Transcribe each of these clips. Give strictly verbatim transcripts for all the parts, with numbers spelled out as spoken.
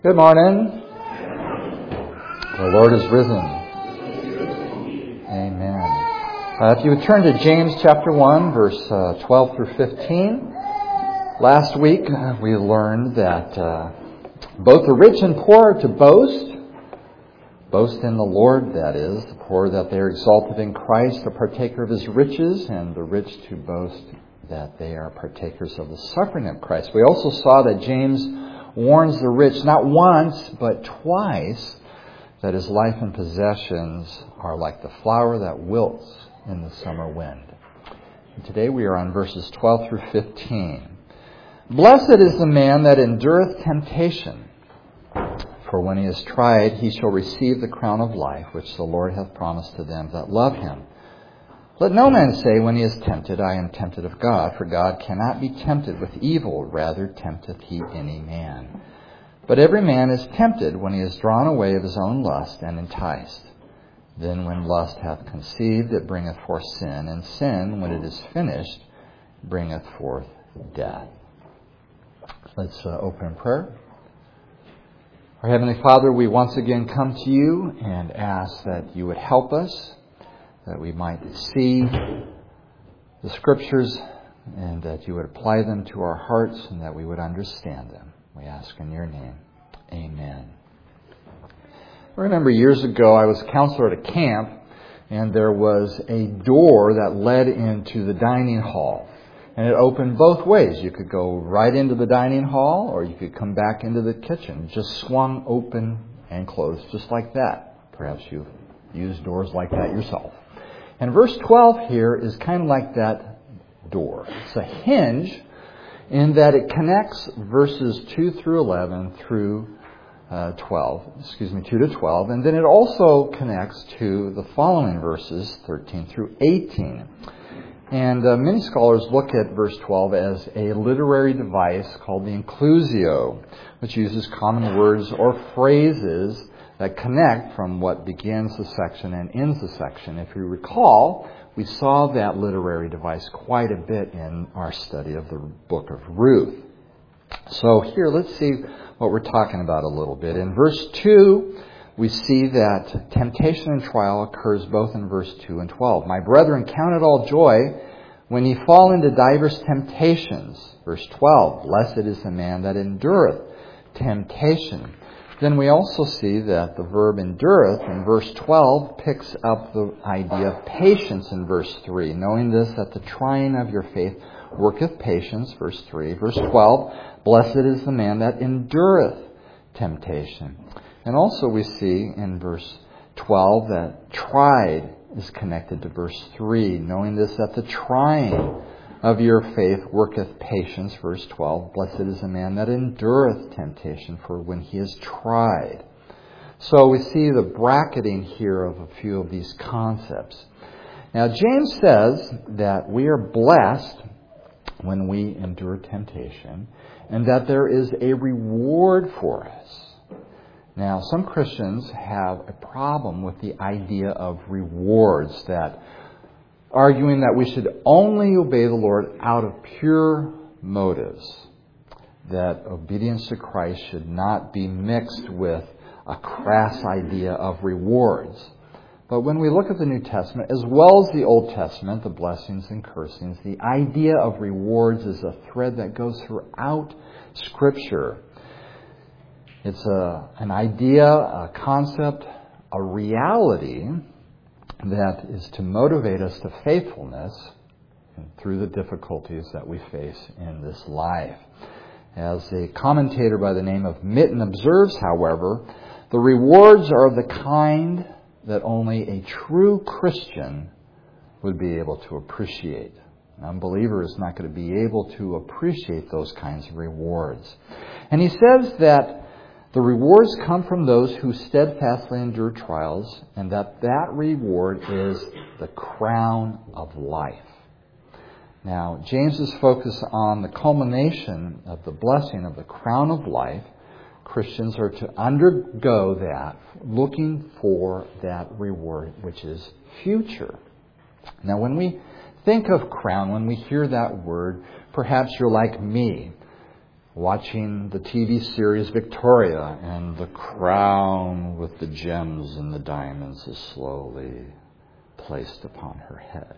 Good morning. The Lord is risen. Amen. Uh, if you would turn to James chapter one, verse uh, twelve through fifteen. Last week uh, we learned that uh, both the rich and poor are to boast. Boast in the Lord, that is. The poor that they are exalted in Christ, a partaker of His riches, and the rich to boast that they are partakers of the suffering of Christ. We also saw that James warns the rich not once but twice that his life and possessions are like the flower that wilts in the summer wind. And today we are on verses twelve through fifteen. Blessed is the man that endureth temptation, for when he is tried he shall receive the crown of life which the Lord hath promised to them that love him. Let no man say when he is tempted, I am tempted of God, for God cannot be tempted with evil, rather tempteth he any man. But every man is tempted when he is drawn away of his own lust and enticed. Then when lust hath conceived, it bringeth forth sin, and sin, when it is finished, bringeth forth death. Let's uh, open in prayer. Our Heavenly Father, we once again come to you and ask that you would help us, that we might see the Scriptures and that you would apply them to our hearts and that we would understand them. We ask in your name. Amen. I remember years ago I was a counselor at a camp, and there was a door that led into the dining hall. And it opened both ways. You could go right into the dining hall or you could come back into the kitchen. It just swung open and closed just like that. Perhaps you've used doors like that yourself. And verse twelve here is kind of like that door. It's a hinge in that it connects verses two through eleven through uh, twelve. Excuse me, two to twelve. And then it also connects to the following verses, thirteen through eighteen. And uh, many scholars look at verse twelve as a literary device called the inclusio, which uses common words or phrases that connect from what begins the section and ends the section. If you recall, we saw that literary device quite a bit in our study of the book of Ruth. So here, let's see what we're talking about a little bit. In verse two, we see that temptation and trial occurs both in verse two and twelve. My brethren, count it all joy when ye fall into divers temptations. Verse twelve, blessed is the man that endureth temptation. Then we also see that the verb endureth in verse twelve picks up the idea of patience in verse three. Knowing this, that the trying of your faith worketh patience, verse three. Verse twelve, blessed is the man that endureth temptation. And also we see in verse twelve that tried is connected to verse three. Knowing this, that the trying of your faith worketh patience, verse twelve. Blessed is the man that endureth temptation, for when he is tried. So we see the bracketing here of a few of these concepts. Now James says that we are blessed when we endure temptation, and that there is a reward for us. Now, some Christians have a problem with the idea of rewards, that arguing that we should only obey the Lord out of pure motives, that obedience to Christ should not be mixed with a crass idea of rewards. But when we look at the New Testament, as well as the Old Testament, the blessings and cursings, the idea of rewards is a thread that goes throughout Scripture. It's a, an idea, a concept, a reality that is to motivate us to faithfulness through the difficulties that we face in this life. As a commentator by the name of Mitten observes, however, the rewards are of the kind that only a true Christian would be able to appreciate. An unbeliever is not going to be able to appreciate those kinds of rewards. And he says that the rewards come from those who steadfastly endure trials, and that that reward is the crown of life. Now, James is focused on the culmination of the blessing of the crown of life. Christians are to undergo that, looking for that reward, which is future. Now, when we think of crown, when we hear that word, perhaps you're like me. watching the T V series Victoria, and the crown with the gems and the diamonds is slowly placed upon her head.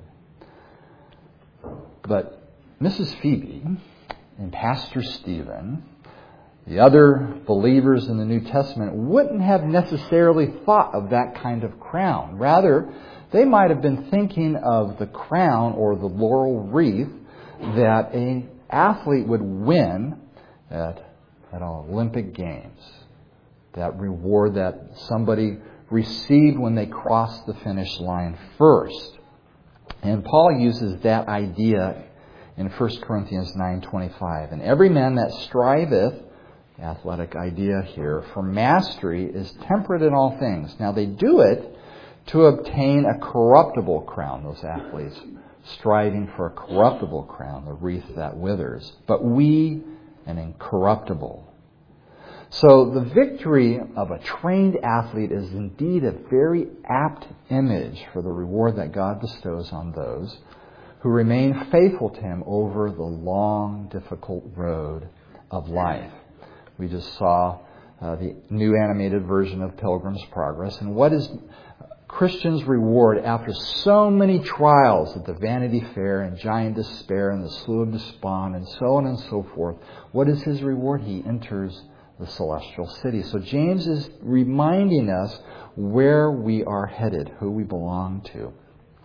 But Missus Phoebe and Pastor Stephen, the other believers in the New Testament, wouldn't have necessarily thought of that kind of crown. Rather, they might have been thinking of the crown or the laurel wreath that an athlete would win at, at Olympic Games. That reward that somebody received when they crossed the finish line first. And Paul uses that idea in First Corinthians nine twenty-five. And every man that striveth, the athletic idea here, for mastery is temperate in all things. Now they do it to obtain a corruptible crown, those athletes striving for a corruptible crown, the wreath that withers. But we, an incorruptible. So the victory of a trained athlete is indeed a very apt image for the reward that God bestows on those who remain faithful to Him over the long, difficult road of life. We just saw uh, the new animated version of Pilgrim's Progress. And what is Christian's reward after so many trials at the Vanity Fair and Giant Despair and the Slough of Despond and so on and so forth? What is his reward? He enters the celestial city. So James is reminding us where we are headed, who we belong to.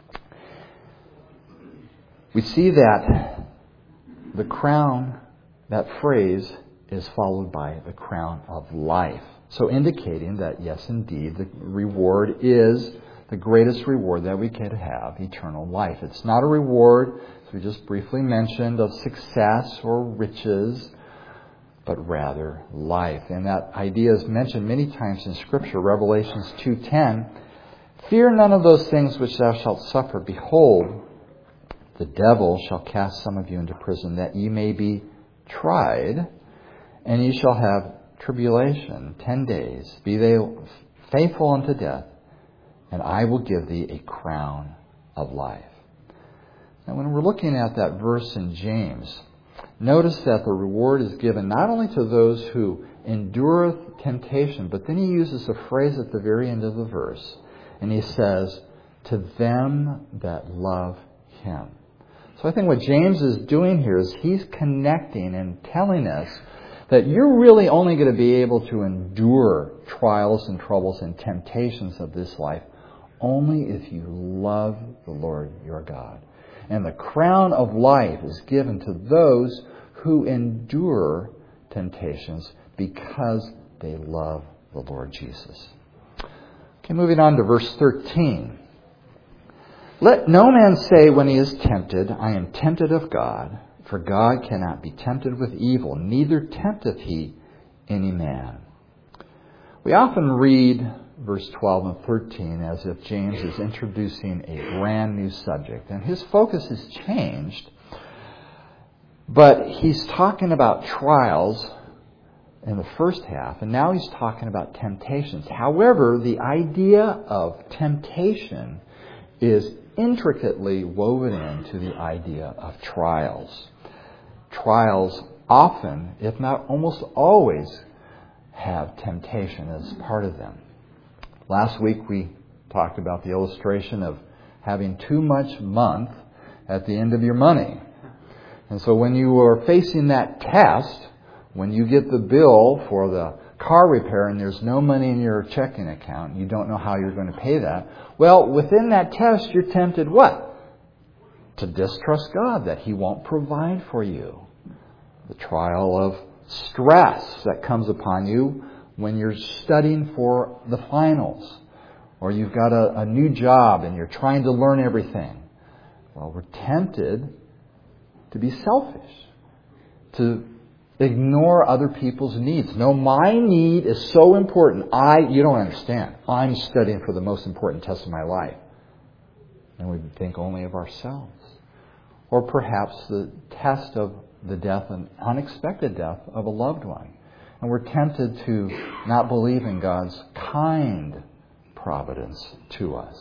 We see that the crown, that phrase, is followed by the crown of life. So indicating that, yes, indeed, the reward is the greatest reward that we could have, eternal life. It's not a reward, as we just briefly mentioned, of success or riches, but rather life. And that idea is mentioned many times in Scripture. Revelations two ten, fear none of those things which thou shalt suffer. Behold, the devil shall cast some of you into prison, that ye may be tried, and ye shall have tribulation ten days. Be they faithful unto death, and I will give thee a crown of life. Now, when we're looking at that verse in James, notice that the reward is given not only to those who endureth temptation, but then he uses a phrase at the very end of the verse, and he says, to them that love Him. So I think what James is doing here is he's connecting and telling us that you're really only going to be able to endure trials and troubles and temptations of this life only if you love the Lord your God. And the crown of life is given to those who endure temptations because they love the Lord Jesus. Okay, moving on to verse thirteen. Let no man say when he is tempted, I am tempted of God. For God cannot be tempted with evil, neither tempteth He any man. We often read verse twelve and thirteen as if James is introducing a brand new subject. And his focus has changed. But he's talking about trials in the first half, and now he's talking about temptations. However, the idea of temptation is intricately woven into the idea of trials. Trials often, if not almost always, have temptation as part of them. Last week we talked about the illustration of having too much month at the end of your money. And so when you are facing that test, when you get the bill for the car repair and there's no money in your checking account, you don't know how you're going to pay that. Well, within that test, you're tempted what? To distrust God, that He won't provide for you. The trial of stress that comes upon you when you're studying for the finals, or you've got a, a new job and you're trying to learn everything. Well, we're tempted to be selfish, to ignore other people's needs. No, my need is so important. I, you don't understand. I'm studying for the most important test of my life. And we think only of ourselves. Or perhaps the test of the death, an unexpected death of a loved one. And we're tempted to not believe in God's kind providence to us.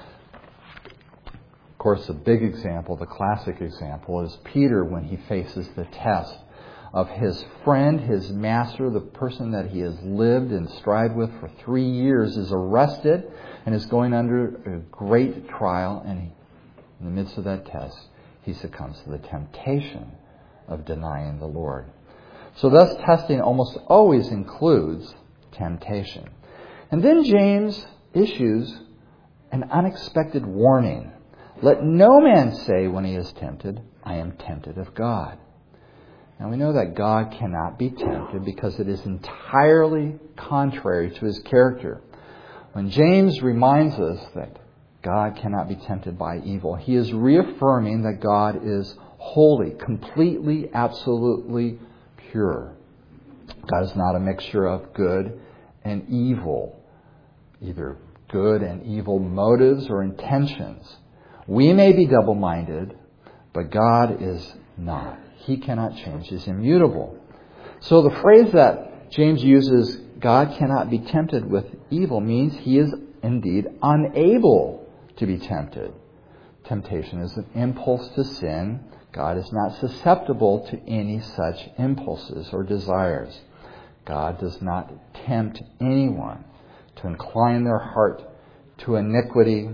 Of course, the big example, the classic example, is Peter when he faces the test of his friend, his master, the person that he has lived and strived with for three years, is arrested and is going under a great trial. And he, in the midst of that test, he succumbs to the temptation of denying the Lord. So thus, testing almost always includes temptation. And then James issues an unexpected warning. Let no man say when he is tempted, I am tempted of God. Now we know that God cannot be tempted because it is entirely contrary to his character. When James reminds us that God cannot be tempted by evil, he is reaffirming that God is holy, completely, absolutely pure. God is not a mixture of good and evil, either good and evil motives or intentions. We may be double-minded, but God is not. He cannot change. He is immutable. So the phrase that James uses, God cannot be tempted with evil, means he is indeed unable to be tempted. Temptation is an impulse to sin. God is not susceptible to any such impulses or desires. God does not tempt anyone to incline their heart to iniquity.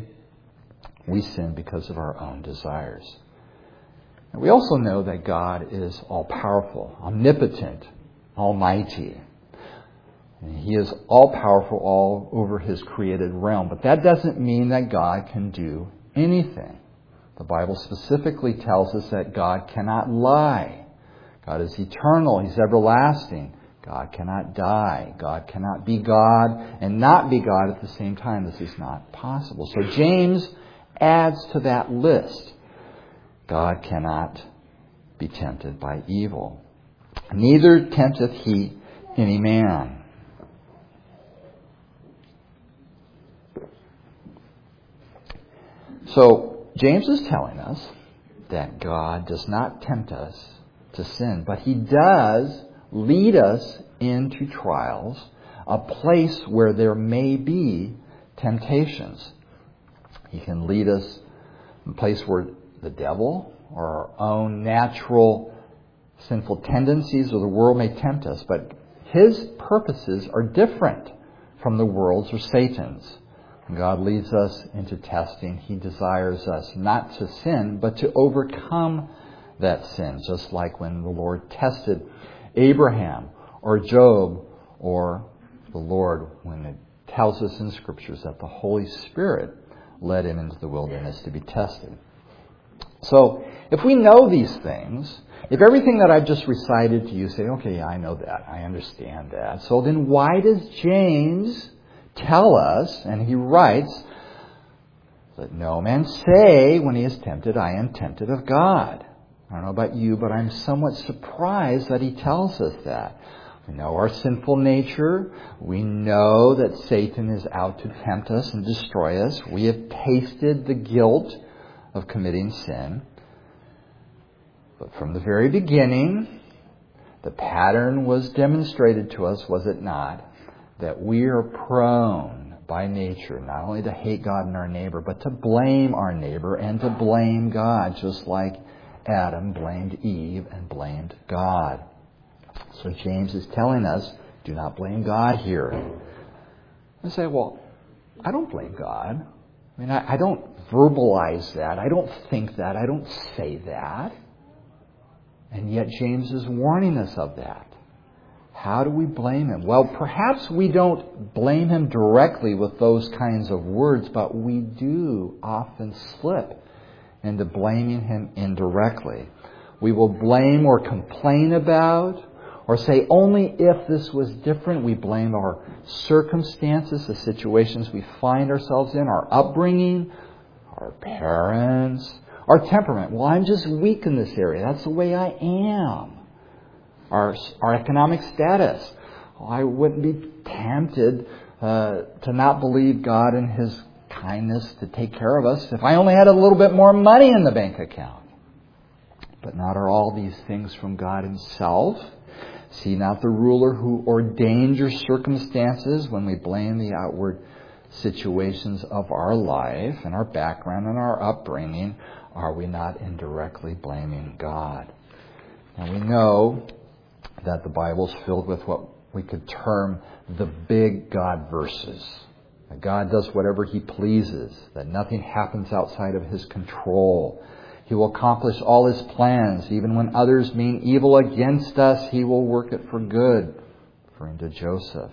We sin because of our own desires. And we also know that God is all-powerful, omnipotent, almighty. And he is all-powerful all over his created realm. But that doesn't mean that God can do anything. The Bible specifically tells us that God cannot lie. God is eternal. He's everlasting. God cannot die. God cannot be God and not be God at the same time. This is not possible. So James adds to that list. God cannot be tempted by evil. Neither tempteth he any man. So James is telling us that God does not tempt us to sin, but he does lead us into trials, a place where there may be temptations. He can lead us in a place where the devil or our own natural sinful tendencies or the world may tempt us, but his purposes are different from the world's or Satan's. When God leads us into testing, he desires us not to sin, but to overcome that sin, just like when the Lord tested Abraham or Job, or the Lord when it tells us in Scriptures that the Holy Spirit led him into the wilderness to be tested. So, if we know these things, if everything that I've just recited to you say, okay, yeah, I know that, I understand that, so then why does James tell us, and he writes, let no man say when he is tempted, I am tempted of God. I don't know about you, but I'm somewhat surprised that he tells us that. We know our sinful nature. We know that Satan is out to tempt us and destroy us. We have tasted the guilt of committing sin. But from the very beginning, the pattern was demonstrated to us, was it not, that we are prone by nature not only to hate God and our neighbor, but to blame our neighbor and to blame God, just like Adam blamed Eve and blamed God. So James is telling us, do not blame God here. I say, well, I don't blame God. I mean, I, I don't verbalize that. I don't think that. I don't say that. And yet James is warning us of that. How do we blame him? Well, perhaps we don't blame him directly with those kinds of words, but we do often slip into blaming him indirectly. We will blame or complain about, or say only if this was different. We blame our circumstances, the situations we find ourselves in, our upbringing, our parents, our temperament. Well, I'm just weak in this area. That's the way I am. Our, our economic status. Well, I wouldn't be tempted uh, to not believe God in His kindness to take care of us if I only had a little bit more money in the bank account. But not are all these things from God Himself. See not the ruler who ordained your circumstances. When we blame the outward situations of our life and our background and our upbringing, are we not indirectly blaming God? And we know that the Bible's filled with what we could term the big God verses. That God does whatever He pleases, that nothing happens outside of His control. He will accomplish all His plans. Even when others mean evil against us, He will work it for good, referring to Joseph.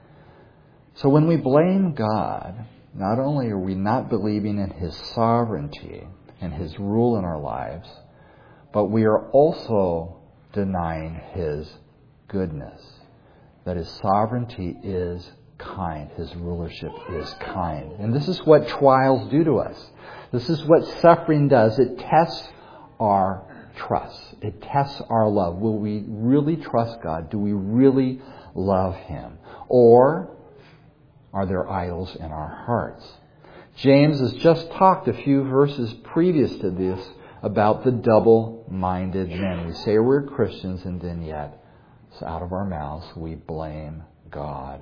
So when we blame God, not only are we not believing in His sovereignty and His rule in our lives, but we are also denying His goodness. That His sovereignty is kind. His rulership is kind. And this is what trials do to us. This is what suffering does. It tests our trust. It tests our love. Will we really trust God? Do we really love Him? Or are there idols in our hearts? James has just talked a few verses previous to this about the double-minded men. We say we're Christians, and then yet, so out of our mouths, we blame God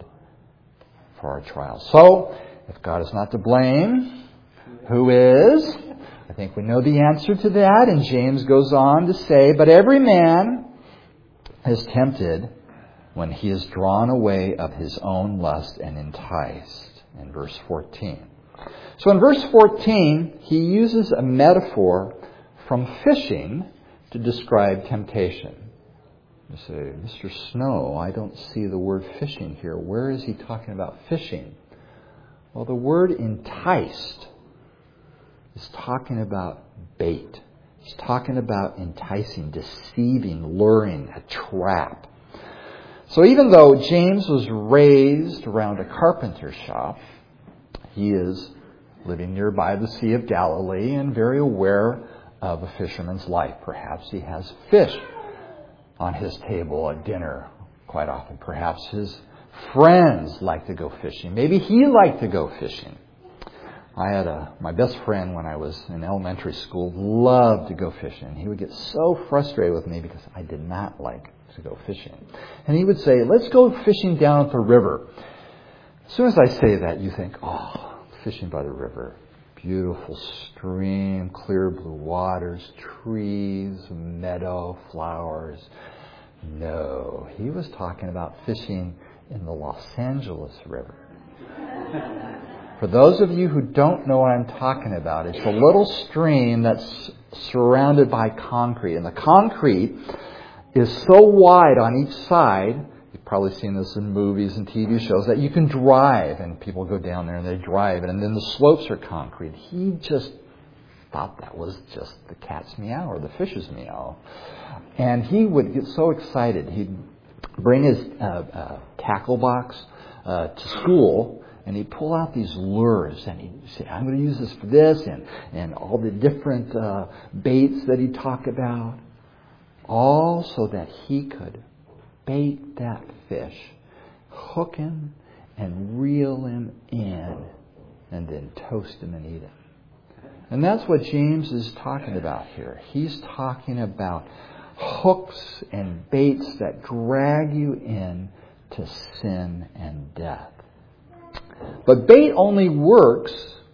for our trials. So, if God is not to blame, who is? I think we know the answer to that. And James goes on to say, but every man is tempted when he is drawn away of his own lust and enticed. In verse fourteen. So in verse fourteen, he uses a metaphor from fishing to describe temptation. You say, Mister Snow, I don't see the word fishing here. Where is he talking about fishing? Well, the word enticed is talking about bait. It's talking about enticing, deceiving, luring, a trap. So even though James was raised around a carpenter shop, he is living nearby the Sea of Galilee and very aware of a fisherman's life. Perhaps he has fish on his table at dinner quite often. Perhaps his friends like to go fishing. Maybe he liked to go fishing. I had a my best friend when I was in elementary school loved to go fishing. He would get so frustrated with me because I did not like to go fishing. And he would say, let's go fishing down at the river. As soon as I say that, you think, oh, fishing by the river. Beautiful stream, clear blue waters, trees, meadow, flowers. No, he was talking about fishing in the Los Angeles River. For those of you who don't know what I'm talking about, it's a little stream that's surrounded by concrete. And the concrete is so wide on each side, you've probably seen this in movies and T V shows, that you can drive. And people go down there and they drive. And then the slopes are concrete. He just thought that was just the cat's meow or the fish's meow. And he would get so excited. He'd bring his uh, uh, tackle box uh, to school. And he'd pull out these lures and he'd say, I'm going to use this for this, and, and all the different uh, baits that he'd talk about. All so that he could bait that fish, hook him and reel him in, and then toast him and eat him. And that's what James is talking about here. He's talking about hooks and baits that drag you in to sin and death. But bait only works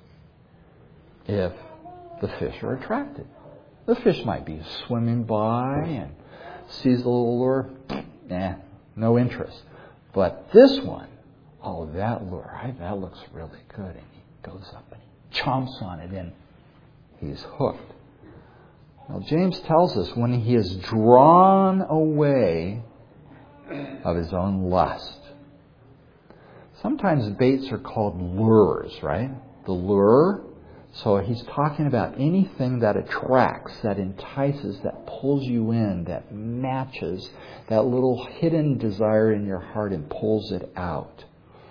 if the fish are attracted. The fish might be swimming by and sees the little lure. Nah, no interest. But this one, oh, that lure, I, that looks really good. And he goes up and he chomps on it and he's hooked. Now, James tells us when he is drawn away of his own lust. Sometimes baits are called lures, right? The lure. So he's talking about anything that attracts, that entices, that pulls you in, that matches that little hidden desire in your heart and pulls it out.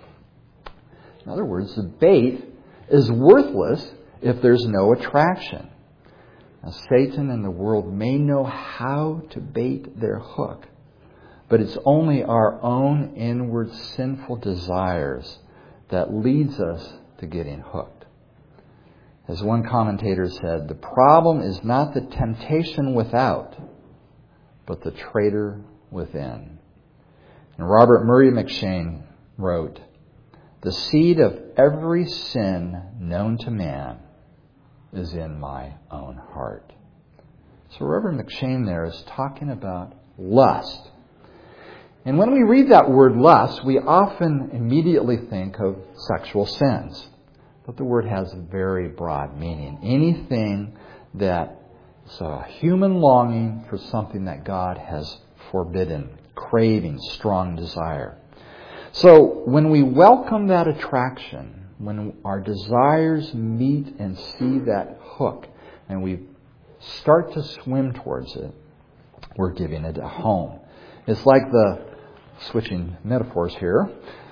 In other words, the bait is worthless if there's no attraction. Now, Satan and the world may know how to bait their hook, but it's only our own inward sinful desires that leads us to getting hooked. As one commentator said, the problem is not the temptation without, but the traitor within. And Robert Murray McCheyne wrote, the seed of every sin known to man is in my own heart. So Reverend McCheyne there is talking about lust. And when we read that word lust, we often immediately think of sexual sins. But the word has a very broad meaning. Anything that is a human longing for something that God has forbidden, craving, strong desire. So when we welcome that attraction, when our desires meet and see that hook, and we start to swim towards it, we're giving it a home. It's like the, switching metaphors here,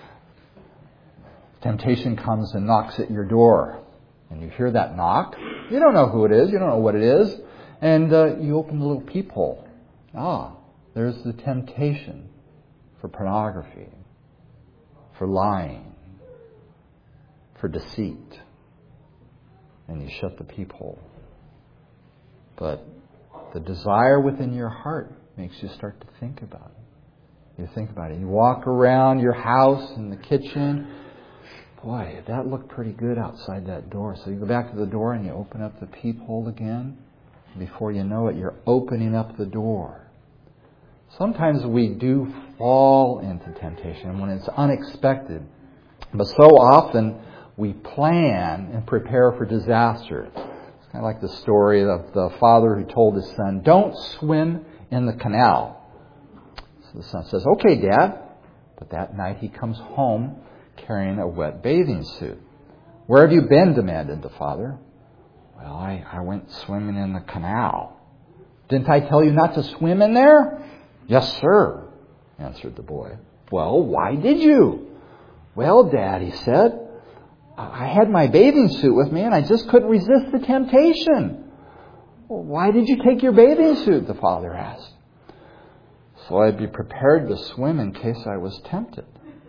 temptation comes and knocks at your door. And you hear that knock. You don't know who it is. You don't know what it is. And uh, you open the little peephole. Ah, there's the temptation for pornography, for lying, for deceit. And you shut the peephole. But the desire within your heart makes you start to think about it. You think about it. You walk around your house in the kitchen. Boy, that looked pretty good outside that door. So you go back to the door and you open up the peephole again. Before you know it, you're opening up the door. Sometimes we do fall into temptation when it's unexpected. But so often we plan and prepare for disaster. It's kind of like the story of the father who told his son, "Don't swim in the canal." So the son says, "Okay, Dad." But that night he comes home carrying a wet bathing suit. "Where have you been?" demanded the father. "Well, I, I went swimming in the canal." "Didn't I tell you not to swim in there?" "Yes, sir," answered the boy. "Well, why did you?" "Well, Dad," he said, "I had my bathing suit with me and I just couldn't resist the temptation." "Well, why did you take your bathing suit?" the father asked. "So I'd be prepared to swim in case I was tempted."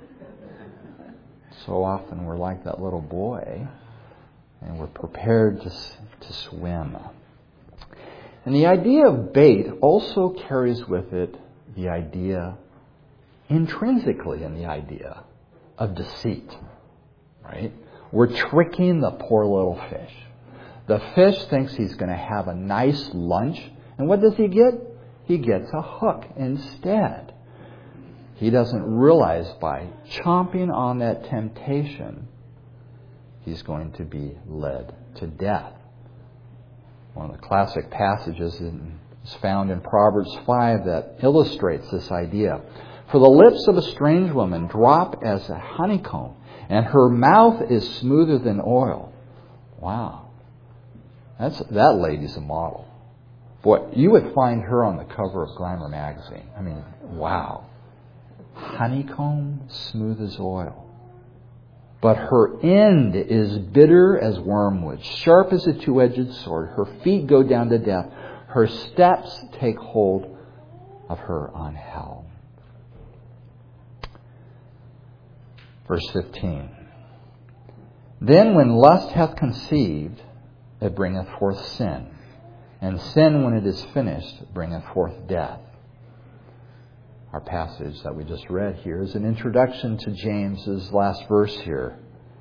So often we're like that little boy, and we're prepared to, to swim. And the idea of bait also carries with it the idea, intrinsically in the idea, of deceit. Right? We're tricking the poor little fish. The fish thinks he's going to have a nice lunch, and what does he get? He gets a hook instead. He doesn't realize by chomping on that temptation, he's going to be led to death. One of the classic passages is found in Proverbs five that illustrates this idea. "For the lips of a strange woman drop as a honeycomb, and her mouth is smoother than oil." Wow. That's, that lady's a model. Boy, you would find her on the cover of Glamour magazine. I mean, wow. Honeycomb, smooth as oil. "But her end is bitter as wormwood, sharp as a two-edged sword. Her feet go down to death. Her steps take hold of her on hell." Verse fifteen. "Then when lust hath conceived, it bringeth forth sin. And sin, when it is finished, bringeth forth death." Our passage that we just read here is an introduction to James's last verse here.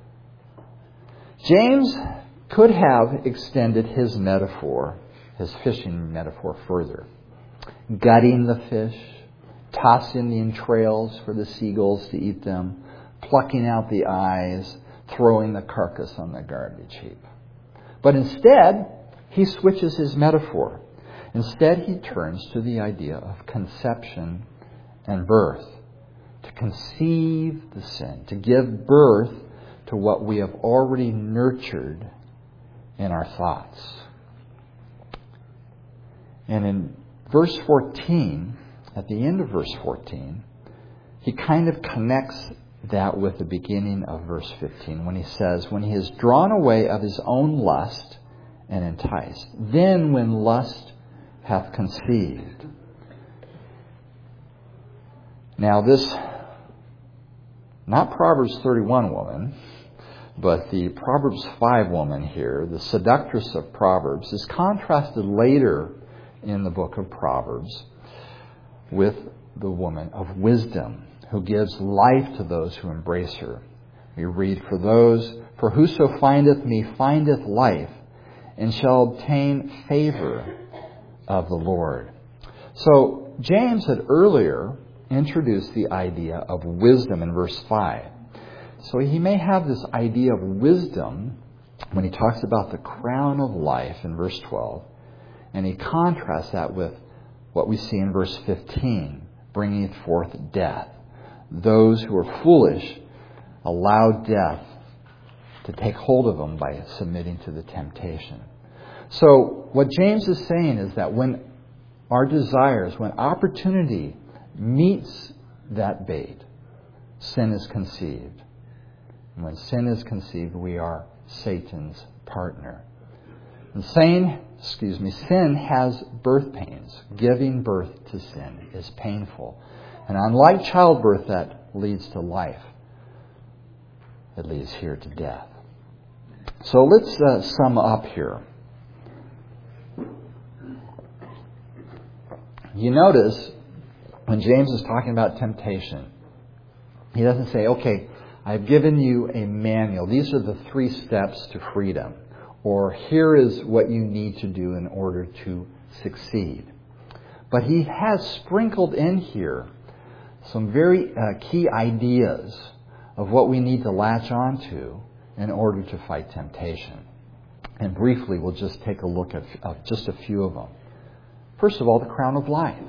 James could have extended his metaphor, his fishing metaphor, further. Gutting the fish, tossing the entrails for the seagulls to eat them, plucking out the eyes, throwing the carcass on the garbage heap. But instead, he switches his metaphor. Instead, he turns to the idea of conception and birth. To conceive the sin, to give birth to what we have already nurtured in our thoughts. And in verse fourteen, at the end of verse fourteen, he kind of connects that with the beginning of verse fifteen when he says, "When he is drawn away of his own lust and enticed, then when lust hath conceived." Now this, not Proverbs thirty-one woman, but the Proverbs five woman here, the seductress of Proverbs, is contrasted later in the book of Proverbs with the woman of wisdom who gives life to those who embrace her. We read, "For those, for whoso findeth me findeth life, and shall obtain favor of the Lord." So James had earlier introduced the idea of wisdom in verse five. So he may have this idea of wisdom when he talks about the crown of life in verse twelve, and he contrasts that with what we see in verse fifteen, bringing forth death. Those who are foolish allow death to take hold of them by submitting to the temptation. So what James is saying is that when our desires, when opportunity meets that bait, sin is conceived. And when sin is conceived, we are Satan's partner. And sin, excuse me, sin has birth pains. Giving birth to sin is painful. And unlike childbirth that leads to life, it leads here to death. So let's uh, sum up here. You notice when James is talking about temptation, he doesn't say, okay, I've given you a manual. These are the three steps to freedom. Or here is what you need to do in order to succeed. But he has sprinkled in here some very uh, key ideas of what we need to latch onto in order to fight temptation. And briefly, we'll just take a look at, at just a few of them. First of all, the crown of life.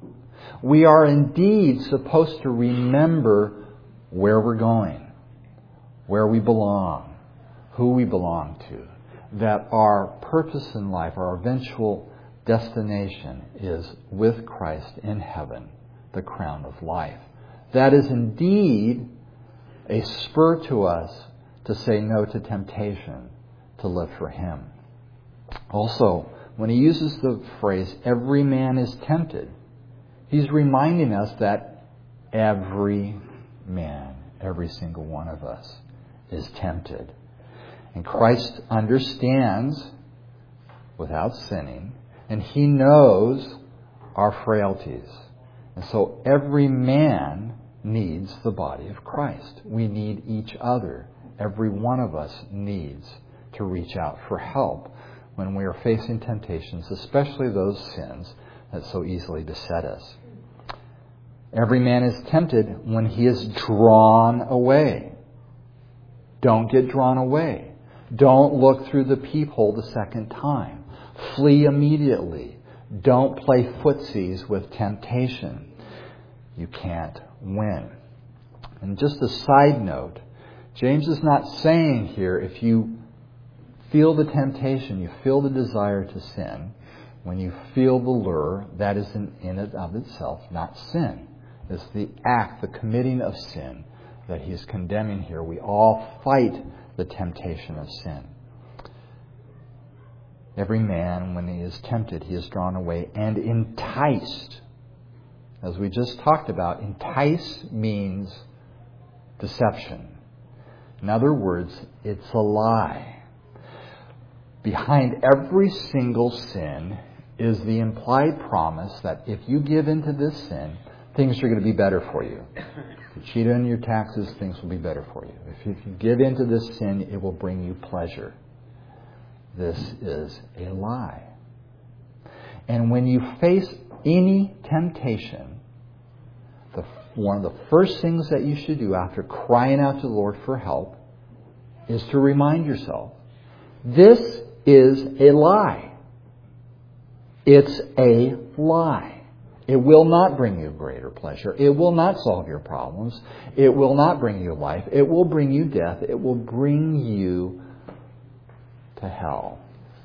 We are indeed supposed to remember where we're going, where we belong, who we belong to, that our purpose in life, our eventual destination is with Christ in heaven, the crown of life. That is indeed a spur to us to say no to temptation, to live for Him. Also, when he uses the phrase, every man is tempted, he's reminding us that every man, every single one of us, is tempted. And Christ understands without sinning, and He knows our frailties. And so every man needs the body of Christ. We need each other. Every one of us needs to reach out for help when we are facing temptations, especially those sins that so easily beset us. Every man is tempted when he is drawn away. Don't get drawn away. Don't look through the peephole the second time. Flee immediately. Don't play footsies with temptation. You can't win. And just a side note, James is not saying here if you feel the temptation, you feel the desire to sin, when you feel the lure, that is in, in and of itself not sin. It's the act, the committing of sin that he is condemning here. We all fight the temptation of sin. Every man, when he is tempted, he is drawn away and enticed. As we just talked about, entice means deception. In other words, it's a lie. Behind every single sin is the implied promise that if you give into this sin, things are going to be better for you. If you cheat on your taxes, things will be better for you. If you give into this sin, it will bring you pleasure. This is a lie. And when you face any temptation, the, one of the first things that you should do after crying out to the Lord for help is to remind yourself, this is a lie. It's a lie. It will not bring you greater pleasure. It will not solve your problems. It will not bring you life. It will bring you death. It will bring you to hell.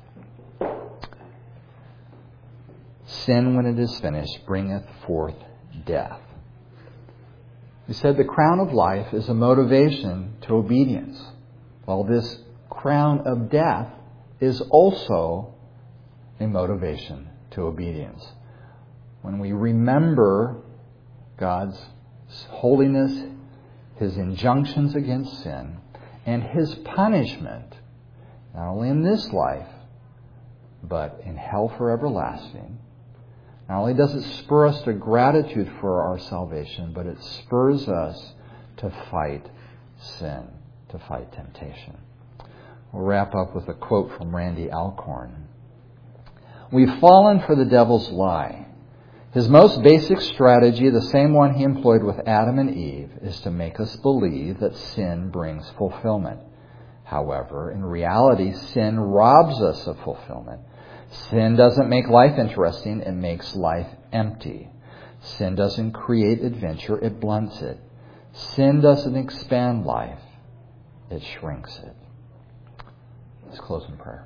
Sin, when it is finished, bringeth forth death. We said the crown of life is a motivation to obedience, while this crown of death is also a motivation to obedience. When we remember God's holiness, His injunctions against sin, and His punishment, not only in this life, but in hell for everlasting, not only does it spur us to gratitude for our salvation, but it spurs us to fight sin, to fight temptation. We'll wrap up with a quote from Randy Alcorn. We've fallen for the devil's lie. His most basic strategy, the same one he employed with Adam and Eve, is to make us believe that sin brings fulfillment. However, in reality, sin robs us of fulfillment. Sin doesn't make life interesting, it makes life empty. Sin doesn't create adventure, it blunts it. Sin doesn't expand life, it shrinks it. Let's close in prayer.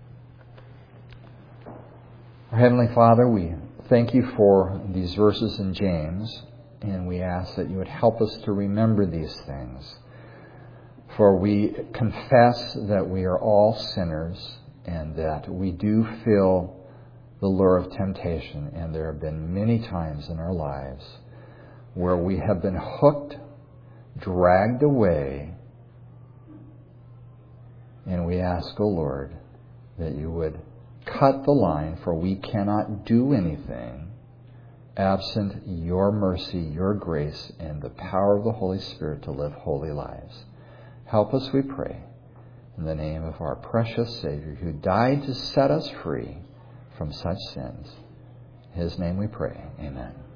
Our Heavenly Father, we thank you for these verses in James, and we ask that you would help us to remember these things. For we confess that we are all sinners and that we do feel the lure of temptation, and there have been many times in our lives where we have been hooked, dragged away, and we ask, O Lord, that you would cut the line, for we cannot do anything absent your mercy, your grace, and the power of the Holy Spirit to live holy lives. Help us, we pray, in the name of our precious Savior who died to set us free from such sins. In His name we pray. Amen.